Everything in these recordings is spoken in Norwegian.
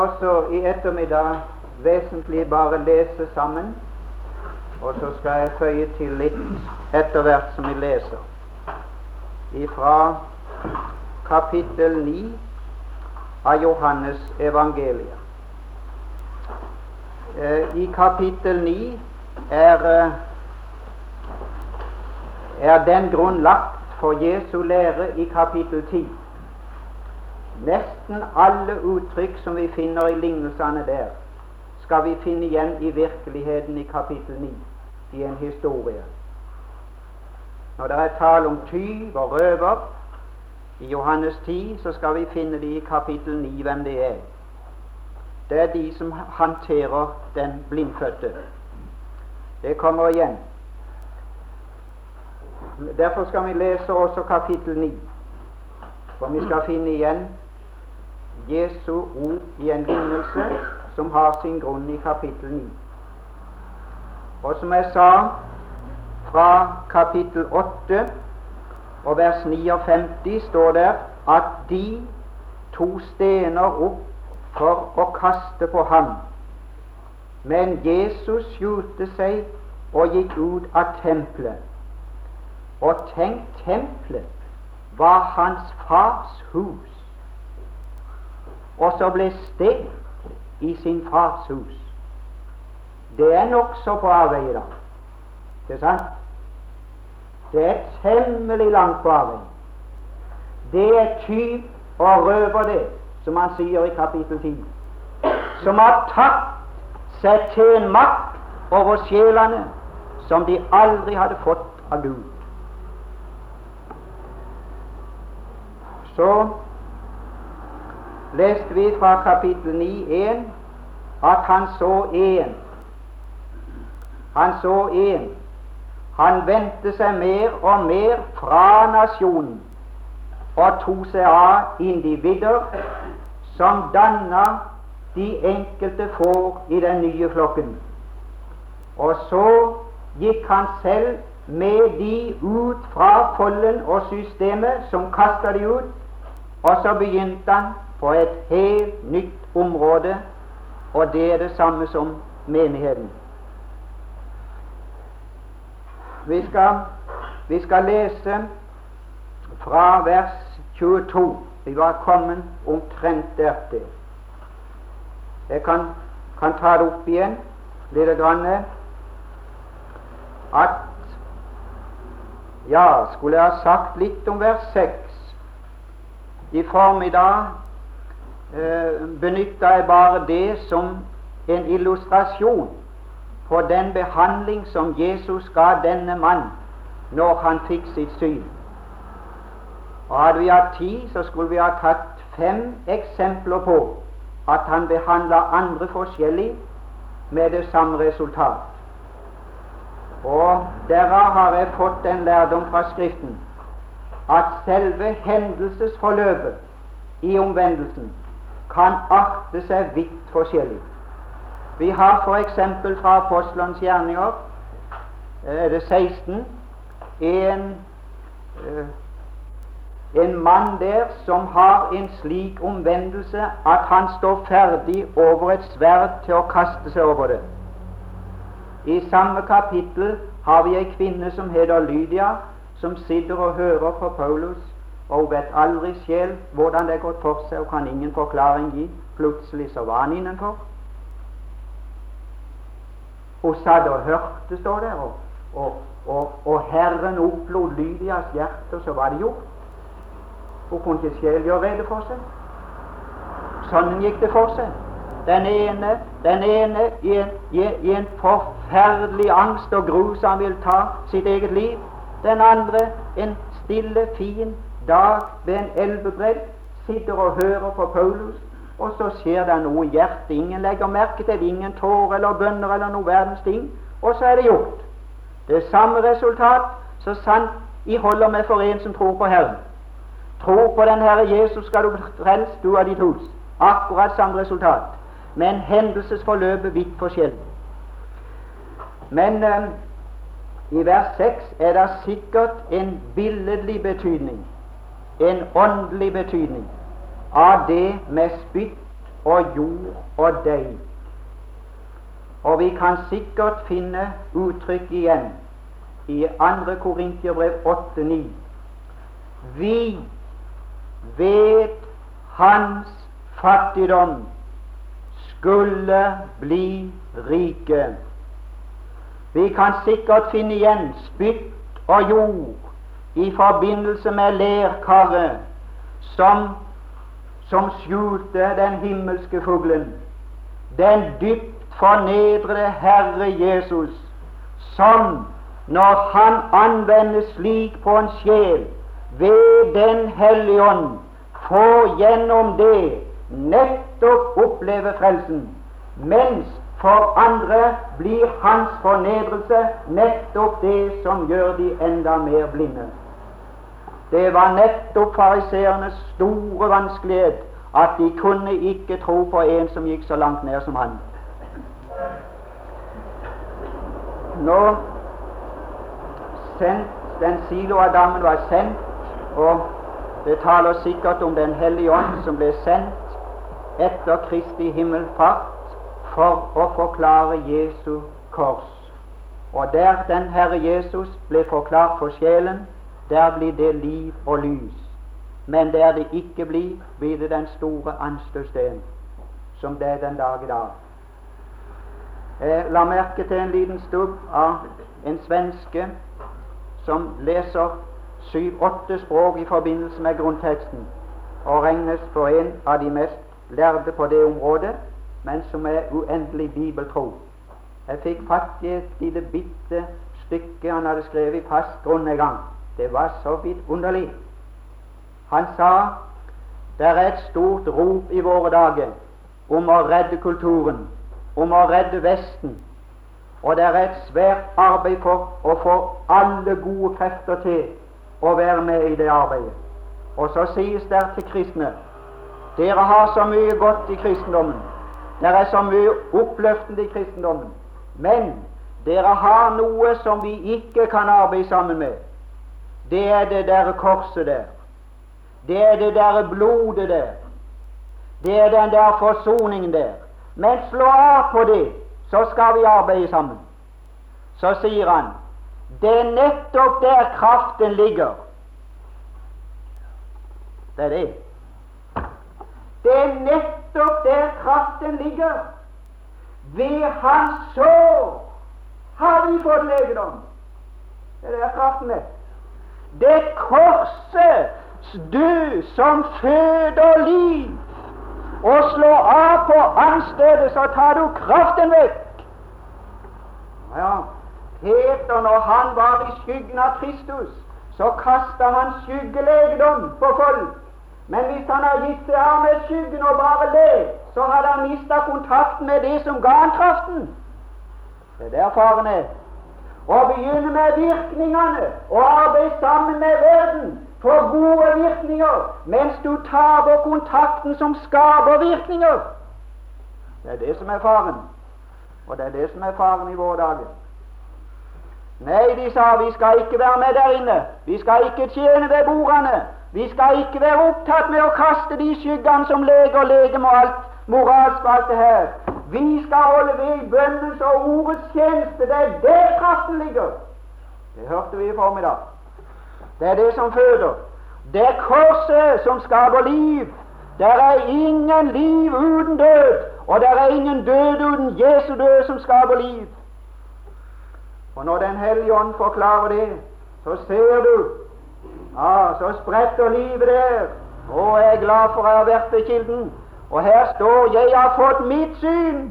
også i ettermiddag vesentlig bare lese sammen, og så skal jeg føye til litt etter hvert som vi leser. Ifra kapittel 9 av Johannes evangeliet. I kapittel 9 er den grunnlagt for Jesu lære i kapittel 10. Nesten alle uttrykk som vi finner i lignelsene der, skal vi finne igjen i virkeligheten i kapittel 9, i en historie. Når det er tale om tyv og røver i Johannes 10, så skal vi finne det i kapittel 9 hvem det er. Det er de som håndterer den blindfødte. Det kommer igjen. Derfor skal vi lese også kapittel 9, for vi skal finne igjen Jesu ord i en lignelse som har sin grunn i kapittel 9. Og som jeg sa, fra kapittel 8 og vers 59 står der at de tok stener opp for å kaste på ham, men Jesus skjulte seg og gikk ut av tempelet. Og tenk, tempelet var hans fars hus, og så ble stekt i sin fars hus. Det er nokså på avveie da, ikke sant? Det er temmelig langt på avveie. Det er tyv og røver det, som han sier i kapittel 10, som har tatt seg til en makt over sjelene som de aldri hadde fått av Gud. Så leste vi fra kapittel 9:1 at han så en. Han vendte seg mer og mer fra nasjonen og tok seg av individer som danna de enkelte får i den nye flokken. Og så gikk han selv med de ut fra folden og systemet som kastet de ut, og så begynte han på et helt nytt område, og det er det samme som menigheten. Vi skal lese fra vers 22. Vi var kommet omtrent dertil. Jeg kan ta det opp igjen litt grann. Skulle jeg ha sagt litt om vers 6. I formiddag benytta jeg bare det som en illustrasjon på den behandling som Jesus ga denne mann når han fikk sitt syn. Og hadde vi hatt tid, så skulle vi ha tatt 5 eksempler på at han behandla andre forskjellig med det samme resultat. Og derav har jeg fått en lærdom fra Skriften at selve hendelsesforløpet i omvendelsen kan arte seg vidt forskjellig. Vi har for eksempel fra Apostlenes gjerninger, det 16, en mann der som har en slik omvendelse at han står ferdig over et sverd til å kaste seg over det. I samme kapittel har vi en kvinne som heter Lydia, som sitter og hører på Paulus, og hun vet aldri selv hvordan det er gått for seg, og kan ingen forklaring gi. Plutselig så var han innenfor. Hun satt og hørte, står der, og Herren opplod Lydias hjerte, og så var det gjort. Hun kunne ikke selv gjøre rede for seg. Sånn gikk det for seg. Den ene i en forferdelig angst og gru som vil ta sitt eget liv. Den andre en stille, fin dag ved en elvebredd, sitter og hører på Paulus, og så skjer det noe i hjertet. Ingen legger merke til det, ingen tårer eller bønner eller noe verdens ting, og så er det gjort. Det samme resultat, så sant I holder med for en som tror på Herren. Tro på den Herre Jesus, skal du bli frelst, du av ditt hus. Akkurat samme resultat, men hendelsesforløpet vidt forskjellig. Men i vers 6 er det sikkert en billedlig betydning, en åndelig betydning av det med spytt og jord og deg. Og vi kan sikkert finne uttrykk igjen i 2. Korinterbrev 8:9. Vi ved hans fattigdom skulle bli rike. Vi kan sikkert finne igjen spytt og jord i forbindelse med lerkaret som skjulte den himmelske fuglen, den dypt fornedrede Herre Jesus, som når han anvendes slik på en sjel ved Den hellige ånd, får gjennom det nettopp oppleve frelsen, mens for andre blir hans fornedrelse nettopp det som gjør de enda mer blinde. Det var nettopp fariseernes store vanskelighet at de kunne ikke tro på en som gikk så langt ned som han. Når den Silo-Adammen var sendt, og det taler sikkert om Den hellige ånd som ble sendt etter Kristi himmelfart for å forklare Jesu kors, og der den Herre Jesus ble forklart for sjelen, der blir det liv og lys. Men der det ikke blir det den store anstøtsten, som det er den dag i dag. La merke til en liten stubb av en svenske som leser 7-8 språk i forbindelse med grunnteksten, og regnes for en av de mest lærde på det området, men som er uendelig bibeltro. Jeg fikk fatt i et lite bitte stykke han hadde skrevet i fast grunn en gang. Det var så vidunderlig. Han sa det er et stort rop i våre dager om å redde kulturen, om å redde Vesten, og det er et svært arbeid for å få alle gode krefter til å være med i det arbeidet. Og så sies det til kristne: dere har så mye godt i kristendommen, det er så mye oppløftende i kristendommen, men dere har noe som vi ikke kan arbeide sammen med. Det er det der korset der, det er det der blodet der, det er den der forsoningen der. Men slå av på det, så skal vi arbeide sammen. Så sier han, det er nettopp der kraften ligger. Det er det. Det er nettopp der kraften ligger. Ved hans sår har vi fått legedom. Det er der kraften er. Det er korset, du som føder liv, og slå av på anstedet, så tar du kraften vekk. Ja, Peter, når han var i skyggen av Kristus, så kastet han skyggelegedom på folk. Men hvis han har gitt seg av med skyggen og bare le, så hadde han mistet kontakten med det som ga han kraften. Det er der faren er. Å begynne med virkningene og arbeide sammen med verden for gode virkninger, mens du taper kontakten som skaper virkninger. Det er det som er faren, og det er det som er faren i våre dager. Nei, de sa, vi skal ikke være med der inne, vi skal ikke tjene ved bordene, vi skal ikke være opptatt med å kaste de skyggene som leger legeme og alt moralsk og alt det her. Vi skal holde ved i bønnens og ordets tjeneste. Det er der kraften ligger. Det hørte vi i formiddag. Det er det som føder. Det er korset som skaper liv. Der er ingen liv uten død, og der er ingen død uten Jesu død som skaper liv. Og når Den hellige ånd forklarer det, så ser du, så spretter livet der. Og jeg er glad for jeg har vært ved kilden. Og her står, jeg har fått mitt syn.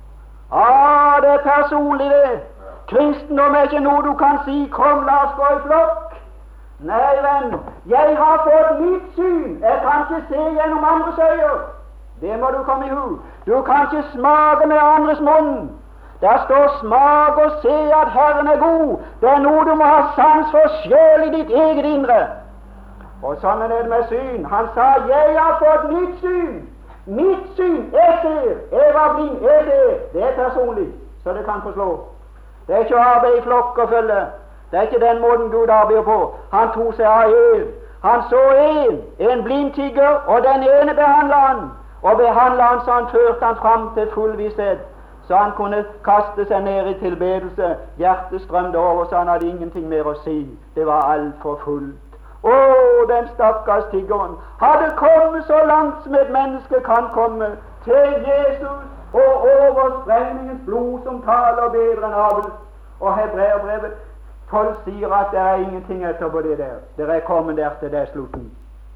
Det er personlig det. Kristendom er ikke noe du kan si, kom la oss gå i flokk. Nei, venn, jeg har fått mitt syn. Jeg kan ikke se gjennom andres øyne. Det må du komme i hu. Du kan ikke smake med andres munn. Der står smak og se at Herren er god. Det er noe du må ha sans for sjøl i ditt eget indre. Og sånn er det med syn. Han sa, jeg har fått mitt syn. Mitt syn, jeg ser. Jeg var blind, jeg ser. Det er personlig, så det kan forslå. Det er ikke å arbeide i flokk og følge. Det er ikke den måten Gud arbeider på. Han tok seg av en. Han så en blind tigger, og den ene behandlet han. og behandlet han så han førte han fram til full visshet, så han kunne kaste seg ned i tilbedelse. Hjertet strømte over, så han hadde ingenting mer å si. Det var alt for fullt. Å, den stakkars tiggeren hadde kommet så langt som et menneske kan komme, til Jesus og overstrengningens blod som taler bedre enn Abel. Og Hebreerbrevet 12 sier at det er ingenting etterpå det der. Det er kommet der til det slutten.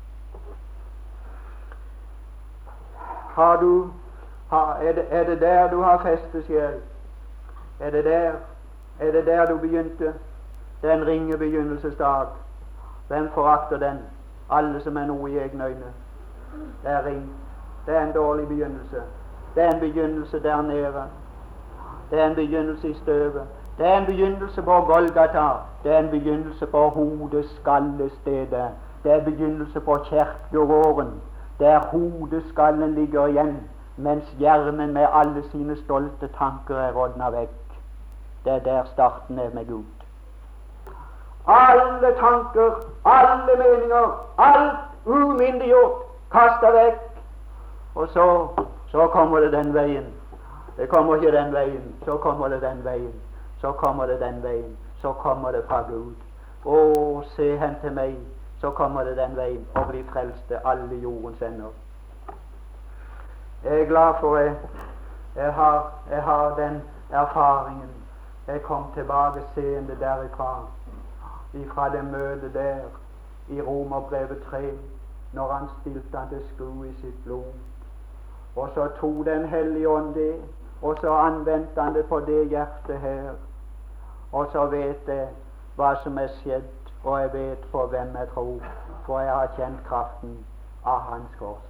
Er det der du har festet sjel? Er det der du begynte? Den ringe begynnelsesdag. Hvem forakter den? Alle som er noe i egne øyne. Det er ring. Det er en dårlig begynnelse. Det er en begynnelse der nede. Det er en begynnelse i støvet. Det er en begynnelse på Golgata. Det er en begynnelse på hodeskallestedet. Det er en begynnelse på kjerkegården, der hodeskallen ligger igjen, mens hjernen med alle sine stolte tanker er rådnet vekk. Det er der starten er med Gud. Alle tanker, alle meninger, alt umyndiggjort, kastet vekk. Og så kommer det den veien. Det kommer ikke den veien. Så kommer det den veien. Så kommer det den veien. Så kommer det fra Gud. Å, se hen til meg. Så kommer det den veien, og bli frelste alle jordens ender. Jeg er glad for jeg har den erfaringen. Jeg kom tilbake seende derifra, ifra det møtet der i Romerbrevet 3, når han stilte han til skue i sitt blod. Og så tok Den hellige ånd det, og så anvendte han det på det hjertet her. Og så vet jeg hva som er skjedd, og jeg vet på hvem jeg tror, for jeg har kjent kraften av hans kors.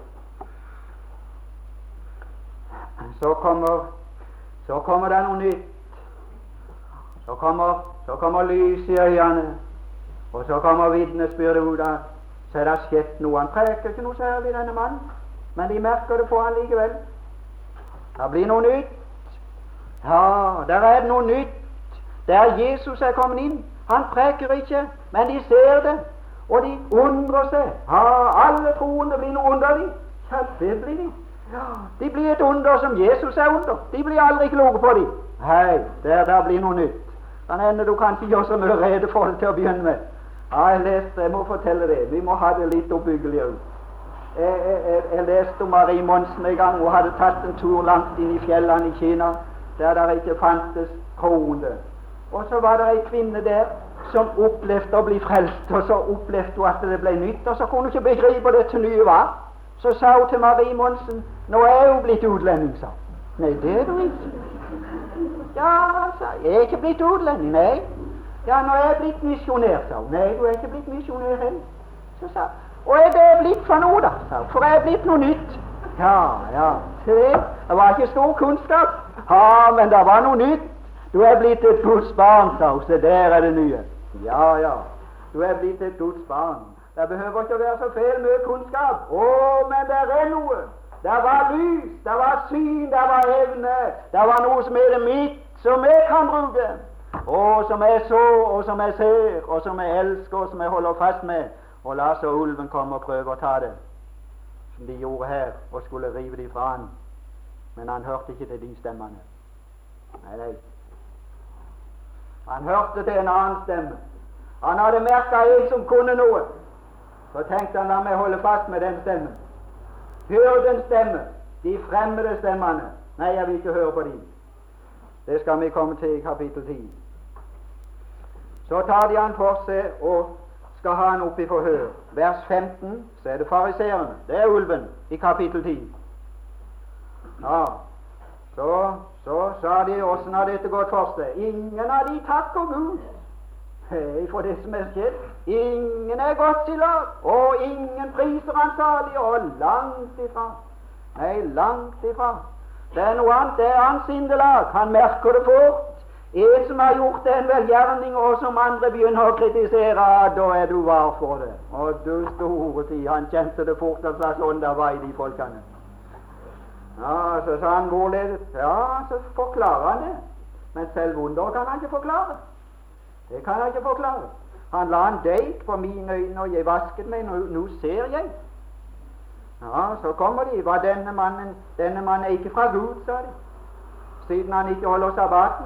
Så kommer det noe nytt. Så kommer lys i øynene, og så kommer vitnesbyrdet ut av. Så er det skjedd noe. Han preker ikke noe særlig, denne mannen, men de merker det på han likevel. Det blir noe nytt. Ja, der er noe nytt. Der Jesus er kommet inn. Han preker ikke, men de ser det, og de undrer seg. Ja, alle troende blir noe underlig. Ja, det blir de. Ja, de blir et under som Jesus er under. De blir aldri kloke på dem. Hei, der blir noe nytt. Kan hende du kan ikke gjøre så mye rede for det til å begynne med. Ja, jeg må fortelle det. Vi må ha det litt oppbyggelig ut. Jeg leste om Marie Monsen en gang. Hun hadde tatt en tur langt inn i fjellene i Kina, der det ikke fantes troende. Og så var det ei kvinne der som opplevde å bli frelst, og så opplevde hun at det ble nytt, og så kunne hun ikke begripe det til nye var. Så sa hun til Marie Monsen, nå er hun blitt utlending, sa hun. Nei, det er du ikke. Ja, sa jeg er ikke blitt utlending, nei. Ja, nå er jeg blitt misjonær, sa hun. Nei, du er ikke blitt misjonær heller. Så sa hun, og er det blitt for noe da, sa hun, for jeg er blitt noe nytt. Ja, se det, det var ikke stor kunnskap. Ja, men det var noe nytt. Du er blitt et Guds barn, sa hun, så der er det nye. Ja, du er blitt et Guds barn. Det behøver ikke å være så feil mye kunnskap. Å, men det er noe. Det var lys, det var syn, det var evne. Det var noe som er det mitt, som jeg kan bruke. Og som jeg så, og som jeg ser, og som jeg elsker, og som jeg holder fast med. Og la så ulven komme og prøve å ta det, som de gjorde her, og skulle rive det fra han. Men han hørte ikke til de stemmene. Nei. Han hørte til en annen stemme. Han hadde merket en som kunne noe. Så tenkte han, la meg holde fast med den stemmen. Hør den stemme, de fremmede stemmene. Nei, jeg vil ikke høre på dem. Det skal vi komme til i kapittel 10. Så tar de han for seg og skal ha han opp i forhør. Vers 15, så er det fariseerne. Det er ulven i kapittel 10. Ja, så sa de, hvordan har dette gått for seg? Ingen av de takker Gud for det som er skjedd. Ingen er godt i lag, og ingen priser han salig, og langt ifra. Nei, langt ifra. Det er noe annet, det er hans sindelag. Han merker det fort. En som har gjort en velgjerning, og som andre begynner å kritisere, da er du var for det. Og du store tid, han kjente det fort at slags ånd der var i de folkene. Ja, så sa han hvorledes. Ja, så forklarer han det. Men selv under kan han ikke forklare. Det kan han ikke forklare. Han la en deig på mine øyne, og jeg vasket meg, nå ser jeg. Ja, så kommer de. Var denne mannen er ikke fra Gud, sa de, siden han ikke holder sabbaten.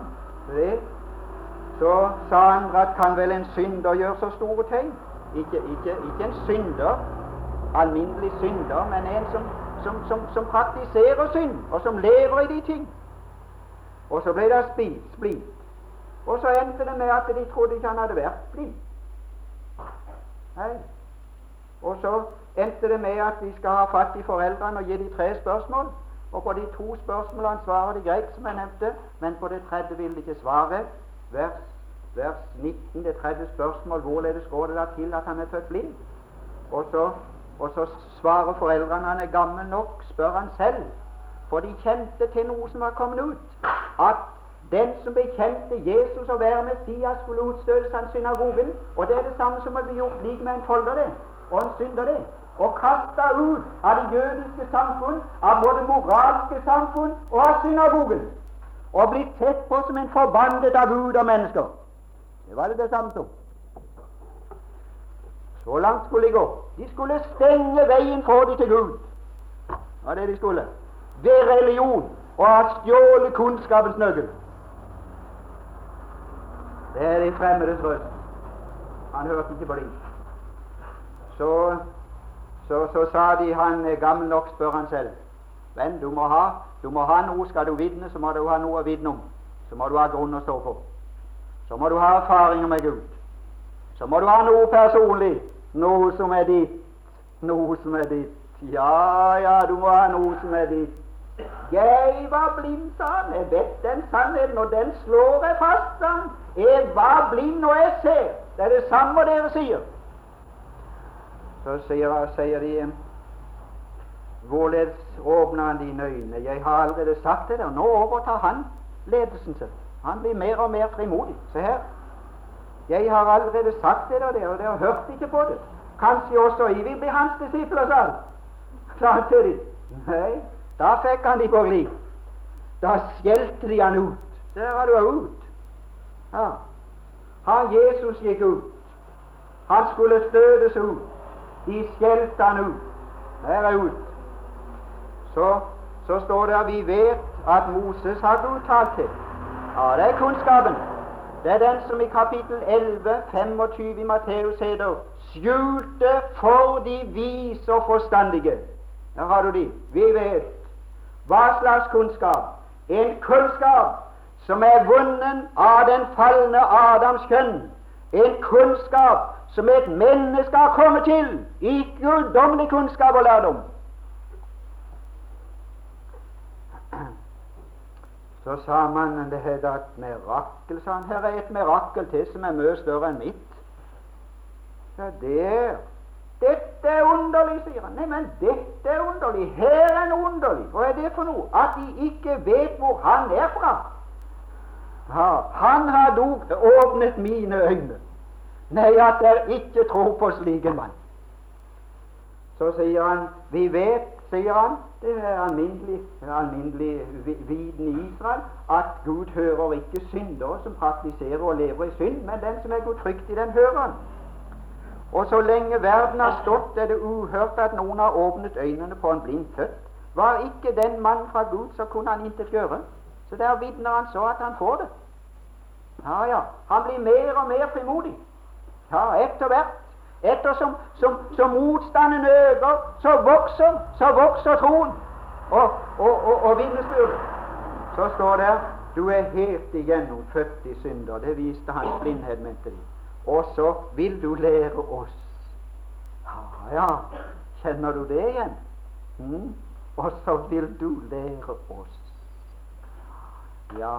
Så sa han at kan vel en synder gjøre så store tegn? Ikke en synder, alminnelig synder, men en som praktiserer synd, og som lever i de ting. Og så ble det splid. Og så endte det med at de trodde ikke han hadde vært blind. Nei. Og så endte det med at de skal ha fatt i foreldrene og gi de 3 spørsmål. Og på de 2 spørsmålene svarer de greit, som jeg nevnte, men på det 3. vil de ikke svare. Vers 19, det 3. spørsmål, hvorledes går det da til at han er født blind? Og så svarer foreldrene, han er gammel nok, spør han selv. For de kjente til noe som var kommet ut, at den som bekjente Jesus å være Messias, skulle utstøtes av synagogen. Og det er det samme som å bli gjort lik med en folder det, og en synder det, og kastet ut av det jødiske samfunn, av både moralske samfunn og av synagogen, og blitt sett på som en forbannet av Gud og mennesker. Det var det samme som. Så langt skulle de gå. De skulle stenge veien for dem til Gud. Det var det de skulle. Ved religion, og ha stjålet kunnskapens nøkkel. Det er de fremmedes røst. Han hørte ikke på dem. Så sa de, han er gammel nok, spør han selv. Men du må ha noe, skal du vitne, så må du ha noe å vitne om. Så må du ha grunn å stå på. Så må du ha erfaringer med Gud. Så må du ha noe personlig, noe som er ditt. Ja, du må ha noe som er ditt. Jeg var blind, sa han. Jeg vet den sannheten, og den slår jeg fast, sa han. Jeg var blind, og jeg ser. Det er det samme dere sier. Så sier de, hvorledes åpner han dine øyne? Jeg har allerede sagt det der. Nå overtar han ledelsen sin. Han blir mer og mer frimodig. Se her. Jeg har allerede sagt det der, og dere hørte ikke på det. Kanskje også I vil bli hans disipler, sa han. Sa han til dem. Nei, da fikk han de på glid. Da skjelte de han ut. Der var du ut. Ja. Han Jesus gikk ut. Han skulle støtes ut. De skjelte han ut. Der er ut. Så står det at vi vet at Moses hadde uttalt det. Ja, det er kunnskapen. Det er den som i kapittel 11, 25 i Matteus heter skjulte for de vise og forstandige. Der har du de. Vi vet. Hva slags kunnskap? En kunnskap som er vunnen av den falne Adams kjønn. En kunnskap som et menneske har kommet til. Ikke guddommelig kunnskap og lærdom. Så sa mannen, det heter et mirakel, sa han. Her er et mirakel til som er mye større enn mitt. Ja, dette er underlig, sier han. Nei, men dette er underlig. Her er noe underlig. Hva er det for noe? At de ikke vet hvor han er fra. Ja, han har dog åpnet mine øyne. Nei, at dere ikke tror på slik en mann. Så sier han, vi vet, sier han, det er alminnelig viten i Israel, at Gud hører ikke syndere som praktiserer og lever i synd, men den som er godfryktig, den hører han. Og så lenge verden har stått, er det uhørt at noen har åpnet øynene på en blind født. Var ikke den mannen fra Gud, så kunne han intet gjøre. Så der vitner han så at han får det. Ja, han blir mer og mer frimodig. Ja, etter hvert. Ettersom motstanden øker, så vokser troen og vitnesbyrdet. Så står det, du er helt igjennom født i synder. Det viste hans blindhet, mente de. Og så vil du lære oss. Ja, kjenner du det igjen? Og så vil du lære oss. Ja.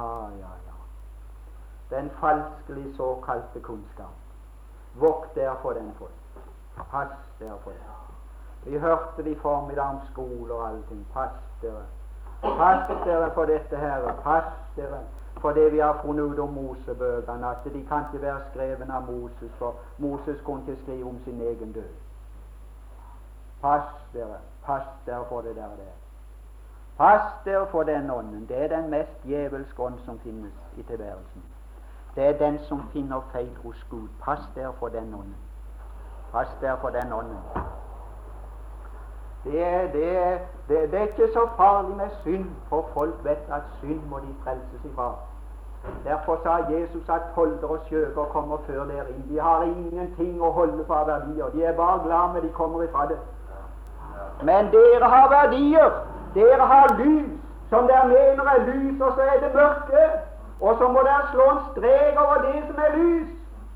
Den falskelig såkalte kunnskap. Vokt dere for den folk. Pass dere for den. Vi hørte det i formiddag om skole og allting. Pass dere. Pass dere for dette her. Pass dere for det vi har funnet ut om Mosebøkene, at de kan ikke være skreven av Moses, for Moses kunne ikke skrive om sin egen død. Pass dere for det der. Pass dere for den ånden. Det er den mest djevelske ånd som finnes i tilværelsen. Det er den som finner feil hos Gud. Pass dere for den ånden. Pass dere for den ånden. Det er ikke så farlig med synd, for folk vet at synd må de frelses ifra. Derfor sa Jesus at tolder og skjøger kommer før dere inn. De har ingenting å holde for verdier. De er bare glad med de kommer ifra det. Men dere har verdier. Dere har lys, som dere mener er lys, og så er det mørke. Og så må dere slå en strek over det som er lys.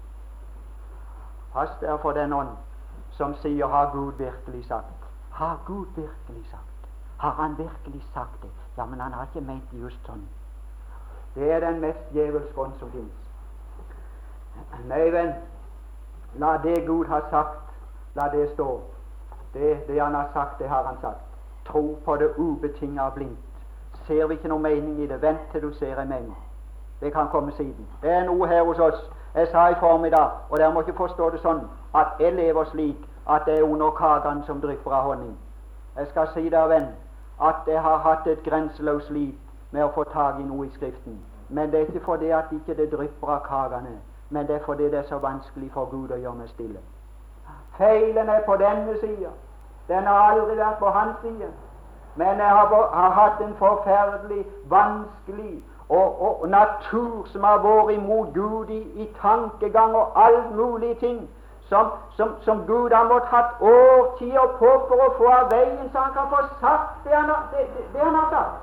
Pass dere for den ånd som sier, har Gud virkelig sagt? Har Gud virkelig sagt? Har han virkelig sagt det? Ja, men han har ikke ment det just sånn. Det er den mest djevelske ånd som finnes. Nei, venn, la det Gud har sagt, la det stå. Det han har sagt, det har han sagt. Tro på det ubetinget blindt. Ser vi ikke noe mening i det, vent til du ser en mening. Det kan komme siden. Det er noe her hos oss. Jeg sa i formiddag, og dere må ikke forstå det sånn, at jeg lever slik at det er under kaken som drypper av honning. Jeg skal si dere, venn, at jeg har hatt et grenseløst slit med å få tag i noe i Skriften. Men det er ikke fordi at ikke det drypper av kakene, men det er fordi det er så vanskelig for Gud å gjøre meg stille. Feilen er på denne siden. Den har aldri vært på hans side. Men jeg har hatt en forferdelig vanskelig og natur som har vært imot Gud i tankegang og alt mulig ting som Gud har måttet hatt årtier på for å få av veien, så han kan få sagt det han har sagt.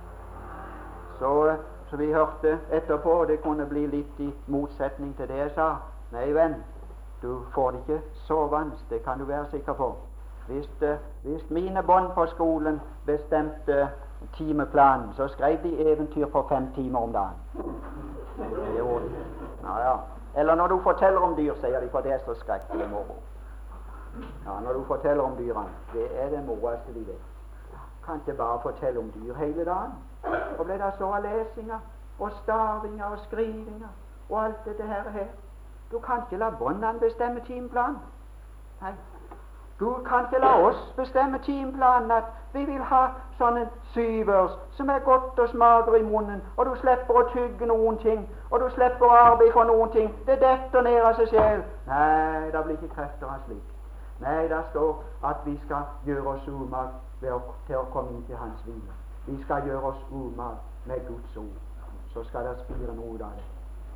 Så vi hørte etterpå, og det kunne bli litt i motsetning til det jeg sa. Nei, venn, du får det ikke sovende, det kan du være sikker på. Hvis mine barn på skolen bestemte timeplanen, så skrev de eventyr på 5 timer om dagen. Det gjorde de. Ja. Eller når du forteller om dyr, sier de, for det er så skrekkelig moro. Ja, når du forteller om dyrene, det er det moroeste de vet. Kan ikke bare fortelle om dyr hele dagen. Og ble det så av lesinger og stavinger og skrivinger og alt dette her. Du kan ikke la barna bestemme timeplanen. Nei. Gud kan ikke la oss bestemme timeplanen, at vi vil ha sånne syvers som er godt og smaker i munnen, og du slipper å tygge noen ting, og du slipper å arbeide for noen ting. Det detter ned av seg selv. Nei, det blir ikke krefter av slik. Nei, det står at vi skal gjøre oss umag til å komme inn til hans hvile. Vi skal gjøre oss umag med Guds ord. Så skal det spire noe ut av det.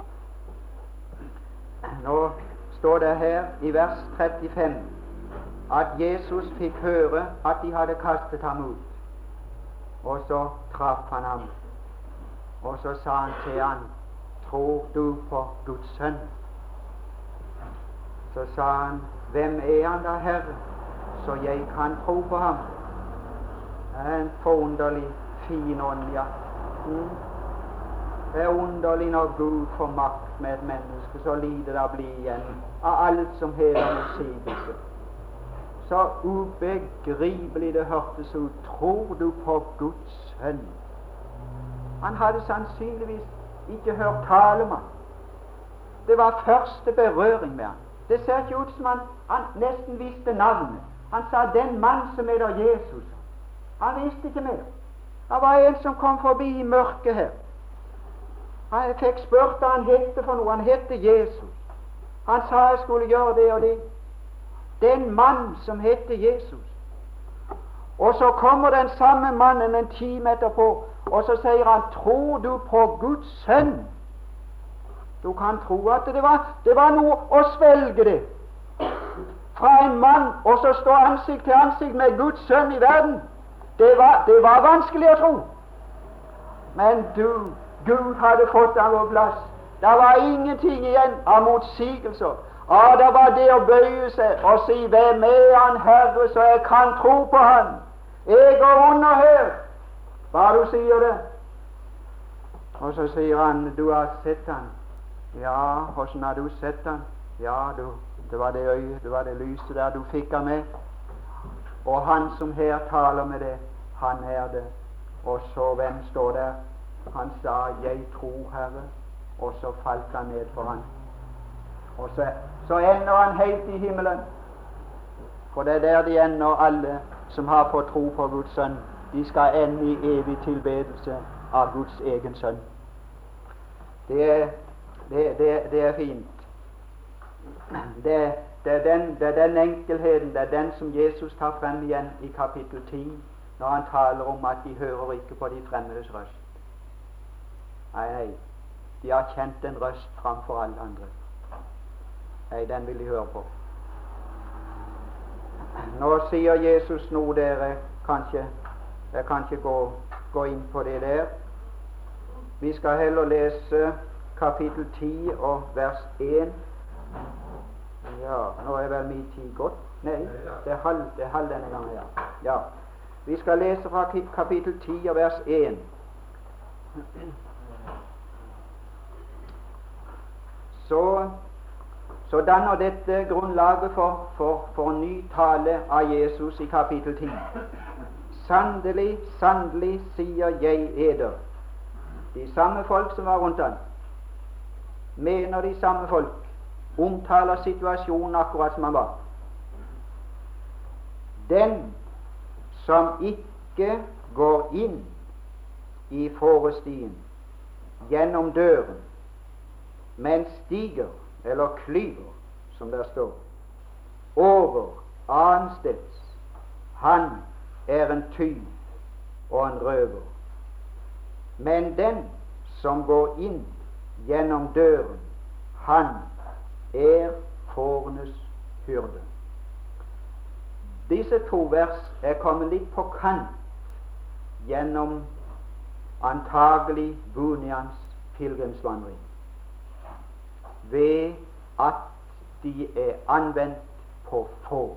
Nå står det her i vers 35 at Jesus fikk høre at de hadde kastet ham ut. Og så traff han ham. Og så sa han til han, tror du på Guds sønn? Så sa han, hvem er han da, Herre, så jeg kan tro på ham? En forunderlig fin ånd, ja. Det er underlig når Gud får makt med et menneske, så lite det blir igjen av alt som heter motsigelse. Så ubegripelig det hørtes ut. Tror du på Guds sønn? Han hadde sannsynligvis ikke hørt tale om han. Det var første berøring med han. Det ser ikke ut som han nesten visste navnet. Han sa den mann som heter Jesus. Han visste ikke mer. Det var en som kom forbi i mørket her. Han fikk spurt hva han hette for noe. Han hette Jesus. Han sa jeg skulle gjøre det og det. Den mann som heter Jesus. Og så kommer den samme mannen en time etterpå, og så sier han, tror du på Guds sønn? Du kan tro at det var noe å svelge det. Fra en mann, og så stå ansikt til ansikt med Guds sønn i verden. Det var vanskelig å tro. Men Gud hadde fått ham på plass. Det var ingenting igjen av motsigelser. Det var det å bøye seg og si, hvem er han, Herre, så jeg kan tro på han. Jeg går under her. Bare du sier det. Og så sier han, du har sett han. Ja, hvordan har du sett han? Ja, det var det øyet, det var det lyset der du fikk av meg. Og han som her taler med det, han er det. Og så hvem står der? Han sa, jeg tror, Herre. Og så falt han ned for han. Og så ender han helt i himmelen. For det er der de ender, alle som har fått tro på Guds sønn. De skal ende i evig tilbedelse av Guds egen sønn. Det er fint. det er den enkelheten, det er den som Jesus tar frem igjen i kapittel 10, når han taler om at de hører ikke på de fremmedes røst. Nei, de har kjent en røst framfor alle andre. Nei, den vil de høre på. Nå sier Jesus noe dere kanskje. Jeg kan ikke gå inn på det der. Vi skal heller lese kapittel 10 og vers 1. Ja, nå er vel min tid gått. Nei, det er halv denne gangen, ja. Ja. Vi skal lese fra kapittel 10 og vers 1. Så danner dette grunnlaget for en ny tale av Jesus i kapittel 10. Sannelig, sannelig, sier jeg eder. De samme folk som var rundt han, mener de samme folk, omtaler situasjonen akkurat som han var. Den som ikke går inn i forestien gjennom døren, men stiger, eller klyver, som der står, over annensteds, han er en tyv og en røver. Men den som går inn gjennom døren, han er fårenes hyrde. Disse to vers er kommet litt på kant gjennom antagelig Bunjans pilegrimsvandring, ved at de er anvendt på får.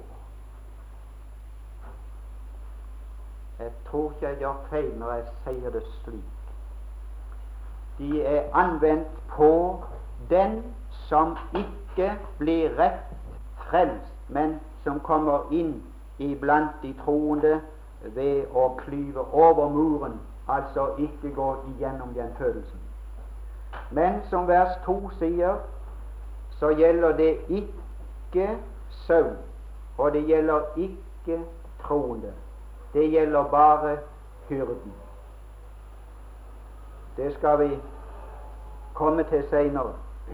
Jeg tror ikke jeg gjør feil når jeg sier det slik. De er anvendt på den som ikke blir rett frelst, men som kommer inn iblant de troende ved å klyve over muren, altså ikke gå igjennom gjenfødelsen. Men som vers 2 sier, så gjelder det ikke søvn, og det gjelder ikke troende. Det gjelder bare hyrden. Det skal vi komme til senere.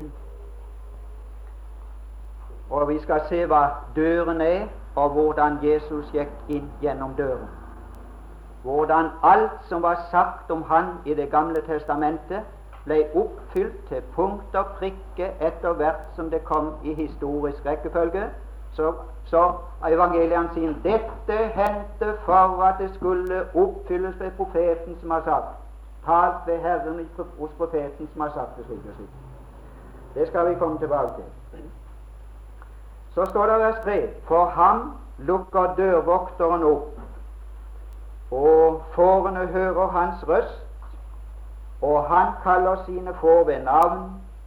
Og vi skal se hva døren er, og hvordan Jesus gikk inn gjennom døren. Hvordan alt som var sagt om han i Det gamle testamentet, ble oppfylt til punkt og prikke etter hvert som det kom i historisk rekkefølge. Så evangeliene sier dette hendte for at det skulle oppfylles ved profeten som har sagt, talt ved Herren hos profeten som har sagt det slik og slik. Det skal vi komme tilbake til. Så står det vers 3, for ham lukker dørvokteren opp, og fårene hører hans røst, og han kaller sine får ved navn.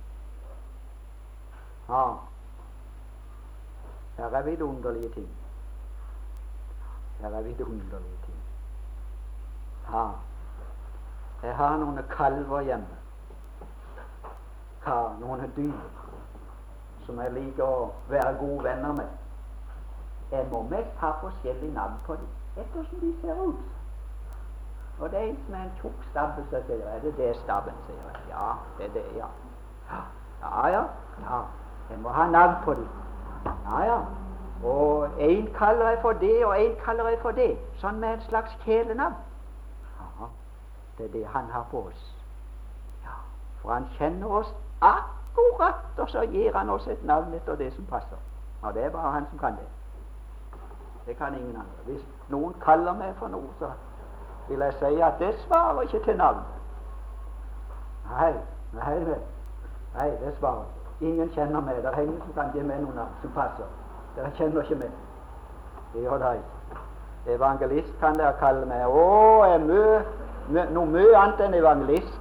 Ja, her er vidunderlige ting. Her er vidunderlige ting. Ja, jeg har noen kalver hjemme. Noen dyr som jeg liker å være gode venner med. Jeg må mest ha forskjellige navn på dem, ettersom de ser ut. Og det er en som er en tjukk stabbe, så sier jeg, er det det stabben, sier jeg. Ja, det er det, ja. Ja, jeg må ha navn på dem. Ja. Og en kaller jeg for det, og en kaller jeg for det. Sånn med en slags kjælenavn. Ja, det er det han har på oss. Ja, for han kjenner oss akkurat, og så gir han oss et navn etter det som passer. Og det er bare han som kan det. Det kan ingen andre. Hvis noen kaller meg for noe, så vil jeg si at det svarer ikke til navn. Nei, det svarer. Ingen kjenner meg. Det er ingen som kan gi meg noen navn som passer. Dere kjenner ikke meg. Det gjør dere. Evangelist kan dere kalle meg. Noe mye annet enn evangelist.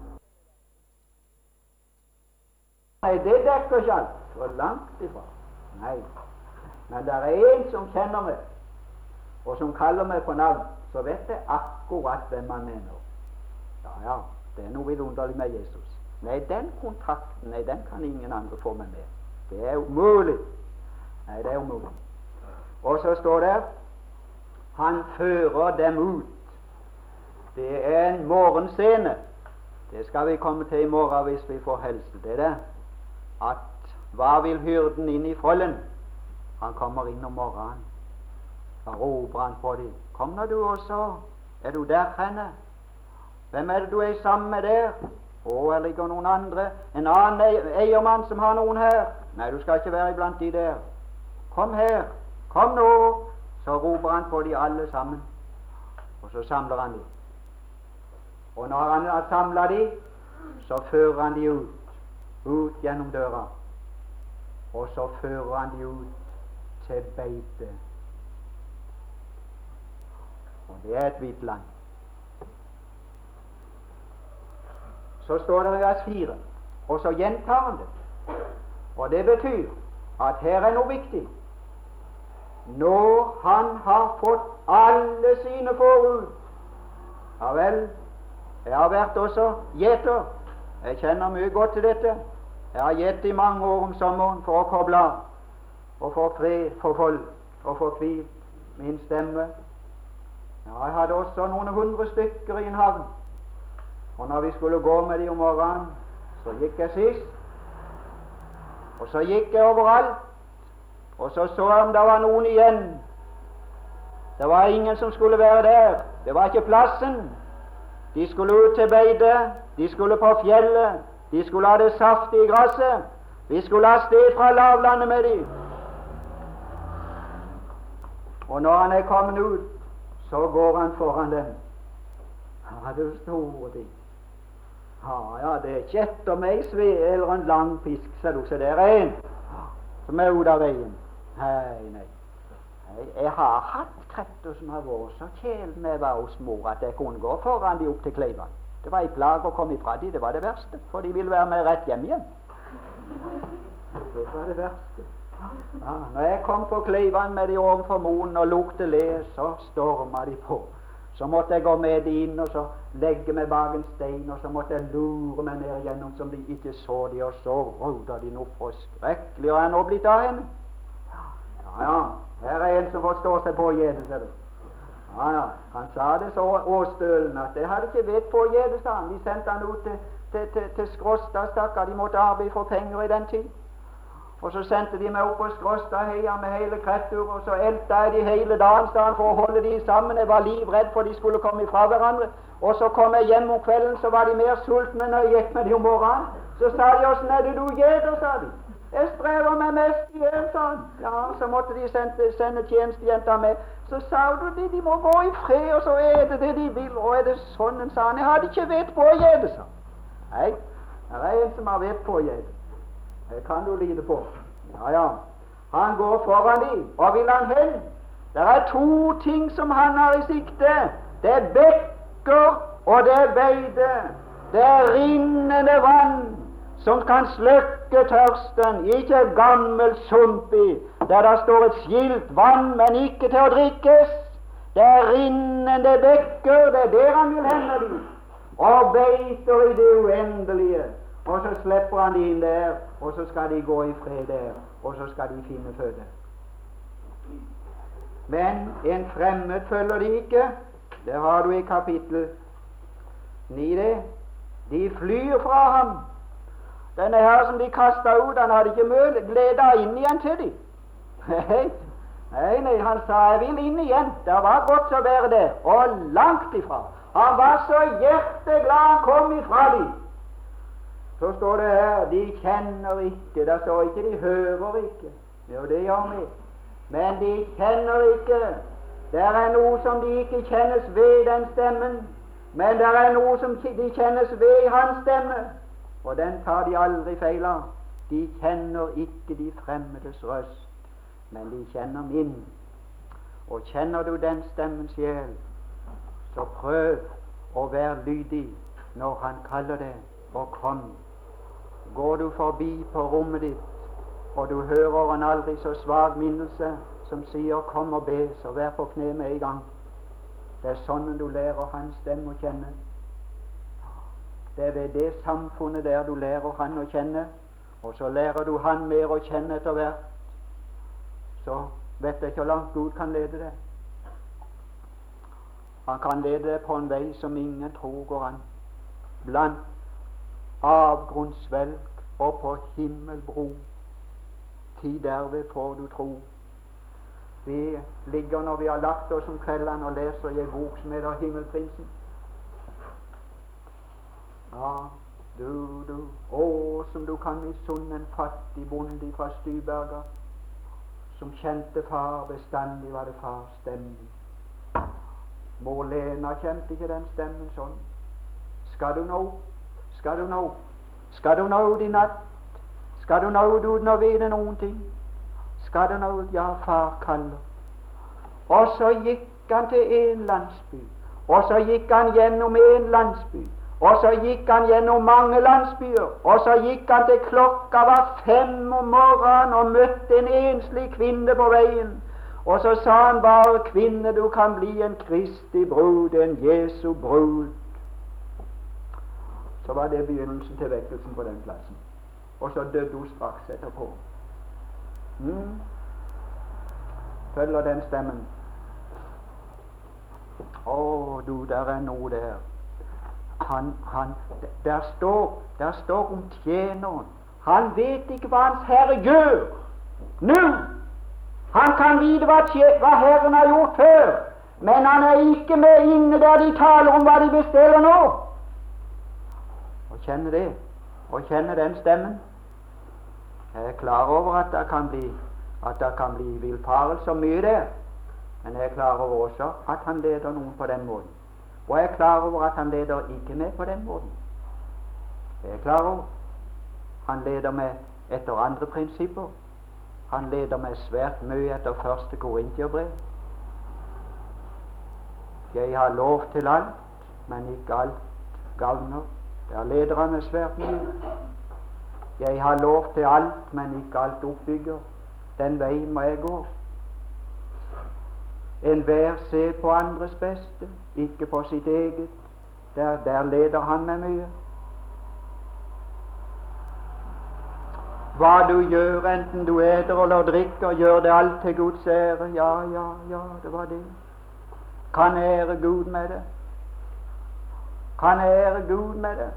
Nei, det dekker ikke alt. For langt ifra. Nei. Men det er en som kjenner meg, og som kaller meg på navn, så vet jeg akkurat hvem han mener. Ja, det er noe vidunderlig med Jesus. Nei, den kontrakten, den kan ingen andre få meg med. Det er umulig. Nei, det er umulig. Og så står det, han fører dem ut. Det er en morgenscene. Det skal vi komme til i morgen hvis vi får helse. Det er det. At hva vil hyrden inn i folden? Han kommer inn om morgenen. Da roper han på dem. Kom nå du også. Er du der henne? Hvem er det du er sammen med der? Her ligger noen andre. En annen eiermann som har noen her. Nei, du skal ikke være iblant de der. Kom her. Kom nå. Så roper han på de alle sammen. Og så samler han de. Og når han har samlet de, så fører han de ut gjennom døra. Og så fører han de ut til beite. Og det er et vidt land. Så står det i vers 4, og så gjentar han det. Og det betyr at her er noe viktig. Når han har fått alle sine forut. Ja vel, jeg har vært også gjeter. Jeg kjenner mye godt til dette. Jeg har gjettet i mange år om sommeren for å koble av, og få fred for folk, og få hvil min stemme. Ja, jeg hadde også noen 100 stykker i en havn. Og når vi skulle gå med de om morgenen, så gikk jeg sist. Og så gikk jeg overalt, og så jeg om det var noen igjen. Det var ingen som skulle være der. Det var ikke plassen. De skulle ut til beite, de skulle på fjellet, de skulle ha det saftige gresset. Vi skulle ha sted fra lavlandet med dem. Og når han er kommet ut, så går han foran dem. Ja, du store ting. Ja, det er ikke etter meg eller en lang pisk, ser du, så det er en som er ut av veien. Nei. Jeg har hatt kretter som har vært så kjelen med var hos mor at jeg kunne gå foran de opp til Kleivan. Det var en plage å komme ifra de, det var det verste, for de ville være med rett hjem igjen. Det var det verste. Ja, når jeg kom på Kleivan med de overfor moren og lukte le, så storma de på. Så måtte jeg gå med de inn og så legge meg bak en stein, og så måtte jeg lure meg ned igjennom som de ikke så de, og så råda de noe forskrekkelig. Og jeg er nå blitt av henne. Ja, her er en som forstår seg på å gjede, ser du. Ja, han sa det så åstølen at jeg hadde ikke vett på å gjede, sa han. De sendte han ut til Skråstad, stakkar. De måtte arbeide for penger i den tid. Og så sendte de meg opp på Skråstad heia med hele krettur, og så elta jeg de hele dagen for å holde de sammen. Jeg var livredd for de skulle komme ifra hverandre. Og så kom jeg hjem om kvelden, så var de mer sultne når jeg gikk med de om morgenen. Så sa de, åssen er det du gjeter, sa de. Jeg strever meg mest i hjel, sa han. Ja, så måtte de sende tjenestejenter med. Så sa du det, de må gå i fred, og så er det de vil. Og er det sånn, sa han. Jeg hadde ikke vett på å gjede, sa han. Nei, det er en som har vett på å gjede. Det kan du lide på. Ja. Han går foran de, og vil han hen. Det er 2 ting som han har i sikte. Det er bekker, og det er beide. Det er rinnende vann som kan sløkke tørsten, ikke gammel sump i, der det står et skilt vann, men ikke til å drikkes. Det er rinnende bekker, det er der han vil hende de, og beiter i det uendelige. Og så slipper han de inn der, og så skal de gå i fred der, og så skal de finne føde. Men en fremmed følger de ikke. Det har du i kapittel 9 det. De flyr fra ham. Denne her som de kastet ut, han hadde ikke gleda inn igjen til dem. Nei, han sa jeg vil inn igjen. Det var godt å være der, og langt ifra. Han var så hjerteglad han kom ifra dem. Så står det her, de kjenner ikke. Det står ikke de hører ikke. Jo, det gjør vi. Men de kjenner ikke. Det er noe som de ikke kjennes ved den stemmen, men det er noe som de kjennes ved i hans stemme, og den tar de aldri feil av. De kjenner ikke de fremmedes røst, men de kjenner min. Og kjenner du den stemmens sjel, så prøv å være lydig når han kaller det, og kom. Går du forbi på rommet ditt, og du hører en aldri så svak minnelse som sier 'kom og be', så vær på kne med en gang. Det er sånn du lærer hans stemme å kjenne. Det er ved det samfunnet der du lærer han å kjenne, og så lærer du han mer å kjenne etter hvert. Så vet jeg ikke hvor langt Gud kan lede deg. Han kan lede deg på en vei som ingen tror går an. Blant avgrunnssvelg og på himmelbro. Tid derved får du tro Vi ligger når vi har lagt oss om kveldene og leser i en bok som heter Himmelprinsen. Ja, som du kan misunne en fattig bonde fra Styberga, som kjente far, bestandig var det fars stemme. Mor Lena kjente ikke den stemmen sånn. Skal du nå ut i natt? Skal du nå ut uten å vite noen ting? Skal du nå ut? Ja, far kaller. Og så gikk han til en landsby, og så gikk han gjennom en landsby, og så gikk han gjennom mange landsbyer, og så gikk han til klokka var 5 om morgenen og møtte en enslig kvinne på veien. Og så sa han bare: kvinne, du kan bli en Kristi brud, en Jesu brud. Så var det begynnelsen til vekkelsen på den plassen. Og så døde hun straks etterpå. Følger den stemmen. Der er noe der. Der står om tjeneren. Han vet ikke hva hans Herre gjør nå. Han kan vite hva Herren har gjort før, men han er ikke med inne der de taler om hva de bestiller nå. Og kjenne det, og kjenne den stemmen. Jeg er klar over at det kan bli villfarelse mye der, men jeg er klar over også at han leder noen på den måten. Og jeg er klar over at han leder ikke med på den måten. Jeg er klar over han leder med etter andre prinsipper. Han leder meg svært mye etter 1. Korinterbrev. Jeg har lov til alt, men ikke alt gagner. Der leder han meg svært mye. Jeg har lov til alt, men ikke alt oppbygger. Den vei må jeg gå. Enhver se på andres beste, ikke på sitt eget. Der leder han meg mye. Hva du gjør, enten du eter eller drikker, gjør det alt til Guds ære. Ja, det var det. Kan ære Gud med det. Kan ære Gud med det.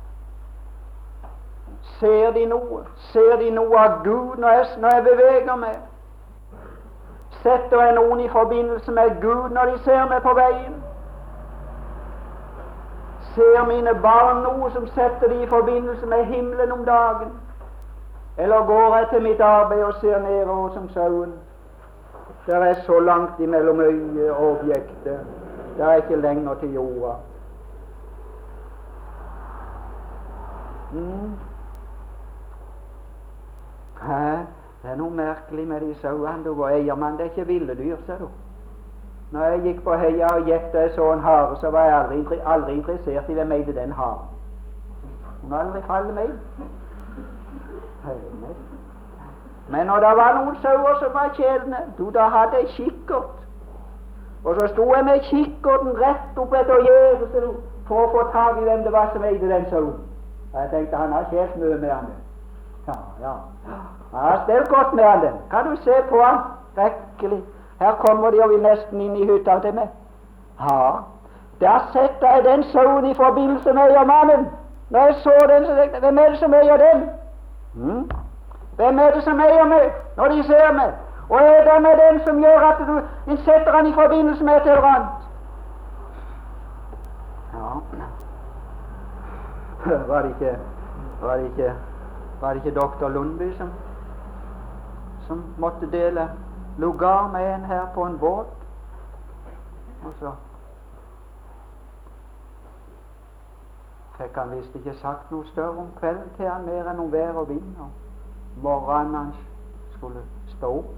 Ser de noe av Gud når jeg beveger meg? Setter jeg noen i forbindelse med Gud når de ser meg på veien? Ser mine barn noe som setter de i forbindelse med himmelen om dagen? Eller går jeg til mitt arbeid og ser nedover som sauen? Der er så langt imellom øye og objektet. Der er ikke lenger til jorda. Det er noe merkelig med de sauene. Du går eiermann, det er ikke ville dyr, ser du. Når jeg gikk på heia og gjette så en hare, så var jeg aldri interessert i hvem eide den haren. Hun har aldri fallet meg. Men når det var noen sauer som var kjedende, da hadde jeg kikkert. Og så sto jeg med kikkerten rett opp etter gjerdet for å få tak i hvem det var som eide den sauen. Og jeg tenkte, han har kjelt mye med han. Ja. Han har stelt godt med han den. Kan du se på han? Rekkelig. Her kommer de og vil nesten inn i hytta til meg. Ja, der setter jeg den sauen i forbindelse med eiermannen. Når jeg så den, så tenkte jeg, hvem er det som eier den? Hvem er det som eier meg når de ser meg? Og er det med den som gjør at du setter han i forbindelse med et eller annet? Ja. Var det ikke doktor Lundby som måtte dele lugar med en her på en båt? Og så fikk han visst ikke sagt noe større om kvelden til han, mer enn om vær og vind. Og morgenen han skulle stå opp,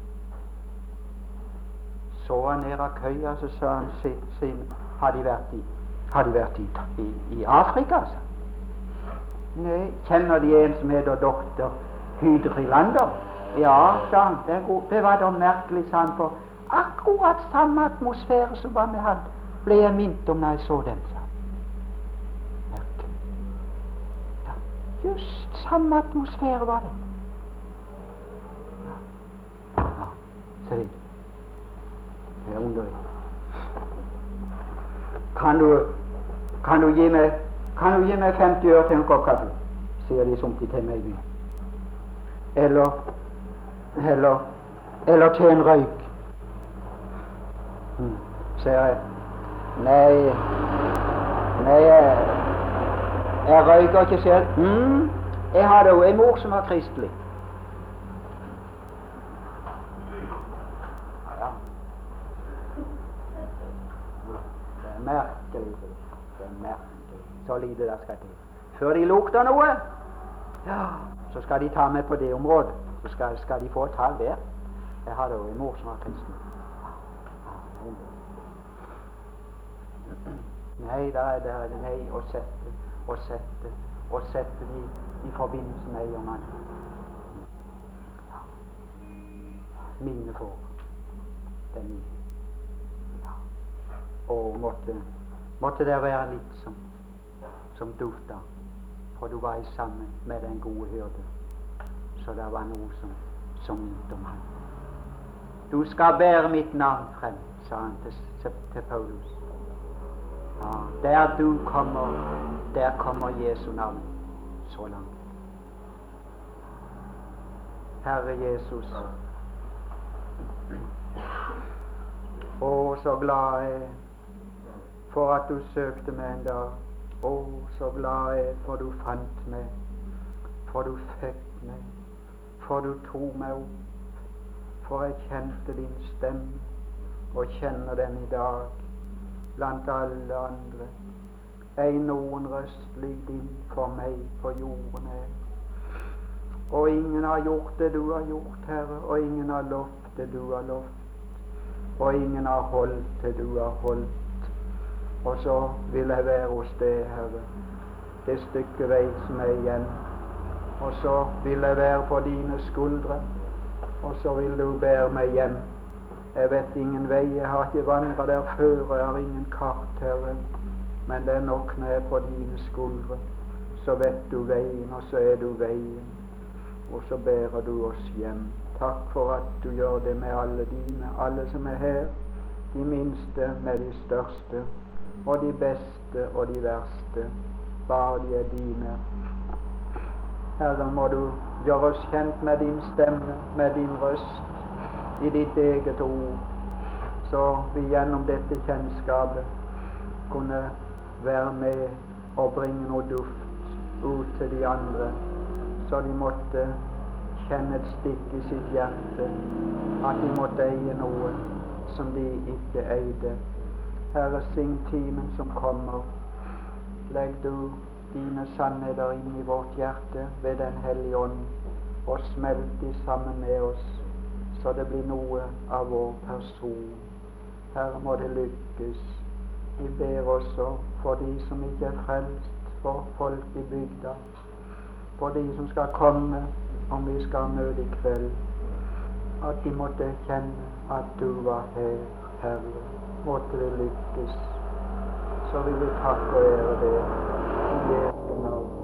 så han ned av køya, så sa han sin, har de vært i Afrika, altså? Nei, kjenner de en som heter doktor Hydrilander? Ja, sa han, det var da merkelig, sa han, på akkurat samme atmosfære som var med han, ble jeg minnet om når jeg så den, sa han. Ja, just samme atmosfære var det. Ja, se det. Det er underlig. Kan du gi meg 50 øre til en kopp kaffe, sier de som til meg i byen. Eller til en røyk. Ser jeg. Nei, jeg røyker ikke selv. Jeg hadde jo en mor som var kristelig. Ja. Det er merkelig. Det er merkelig. Så lite det skal til. Før de lukter noe, ja, så skal de ta med på det området. Så skal de få et tall der. Jeg hadde jo en mor som var kristen. Nei, det er nei å sette de i forbindelse med ei og mann. Mine får den nye. Ja. Og måtte det være litt som dufta, for du var sammen med den gode hyrde, så det var noe som minte om han. Du skal bære mitt navn frem, sa han til Paulus. Ja, der du kommer, der kommer Jesu navn så langt. Herre Jesus, å, så glad jeg er for at du søkte meg en dag. Å, så glad jeg er for du fant meg, for du fikk meg, for du tok meg opp, for jeg kjente din stemme, og kjenner den i dag blant alle andre. Ei noen røst lik din for meg på jorden er. Og ingen har gjort det du har gjort, Herre, og ingen har lovt det du har lovt, og ingen har holdt det du har holdt. Og så vil jeg være hos deg, Herre, det stykke vei som er igjen. Og så vil jeg være på dine skuldre, og så vil du bære meg hjem. Jeg vet ingen vei, jeg har ikke vandret der før, og jeg har ingen kart, Herre, men det er nok når jeg er på dine skuldre, så vet du veien, og så er du veien, og så bærer du oss hjem. Takk for at du gjør det med alle dine, alle som er her, de minste med de største, og de beste og de verste, bare de er dine. Herre, må du gjøre oss kjent med din stemme, med din røst, i ditt eget ord, så vi gjennom dette kjennskapet kunne være med og bringe noe duft ut til de andre, så de måtte kjenne et stikk i sitt hjerte, at de måtte eie noe som de ikke eide. Herre, sign timen som kommer. Legg du dine sannheter inn i vårt hjerte ved Den hellige ånd, og smelt de sammen med oss, så det blir noe av vår person. Herre, må det lykkes. Vi ber også for de som ikke er frelst, for folk i bygda, for de som skal komme, om vi skal møte i kveld, at de måtte kjenne at du var her, Herre. Måtte det lykkes. Så vil vi takke og ære det i Jesu navn.